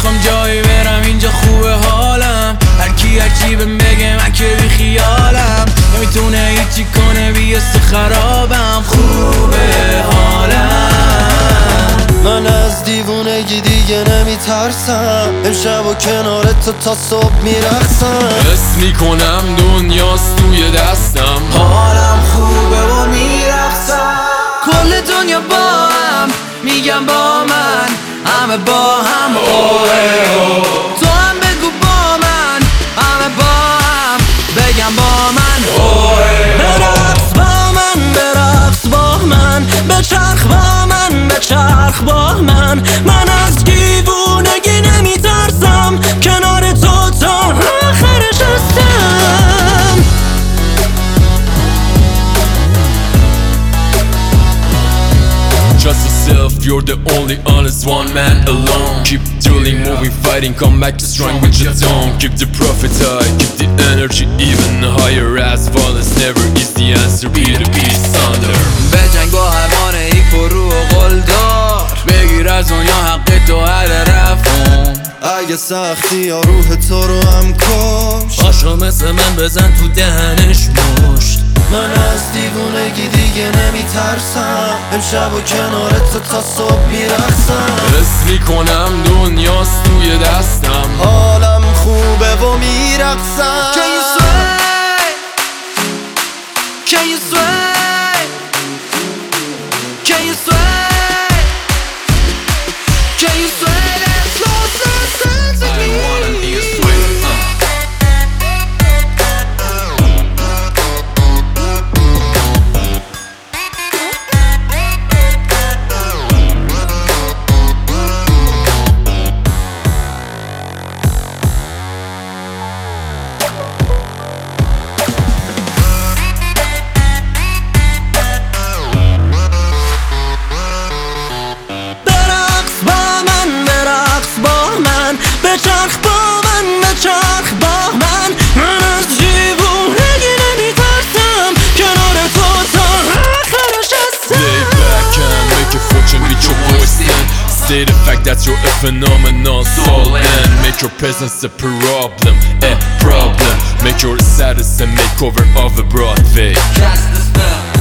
نمیخوام جایی برم، اینجا خوبه حالم. هرکی هرچی بهم بگه من که بی خیالم. نمیتونه هیچی کنه بیست خرابم، خوبه حالم. من از دیوونگی دیگه نمیترسم، امشب و کنارت تا صبح میرقصم. حس میکنم دنیاست توی دستم، حالم خوبه و میرقصم. کل دنیا با هم میگم با من، همه با هم تو هم بگو با من، همه با هم بگم با من برقص با من، برقص با من، بچرخ با من، بچرخ با من. من از دیوونگی نمیترسم، کنار تو تا آخرش هستم. Trust yourself, you're the only honest one, man alone. Keep drilling, moving, fighting, come back to strong with your tone. Keep the profit high, keep the energy even higher. As violence never is the answer, be the peace under. بجنگ با حیوان پرو و قلدار، بگیر از دنیا حق تو هر رفون. اگه سختی یا روح تو رو هم کش، پاشو مثل من بزن تو دهنش مشت. من از دیوونگی دیگه نمیترسم، امشب و کنارت تا صبح میرقصم. حس میکنم دنیاست توی دستم، حالم خوبه و میرقصم. Can you sway? Can you sway? Can you sway? Can you sway that slow dance with me? I wanna be a sway. بچرخ با من، بچرخ با من. من از دیوونگی نمیترسم، کنار تو تا آخرش هستم. Lay back and make your fortune with your voice and say the fact that you're a phenomenal soul and make your presence a problem, a problem. Make your status a makeover of a Broadway. Cast the spell.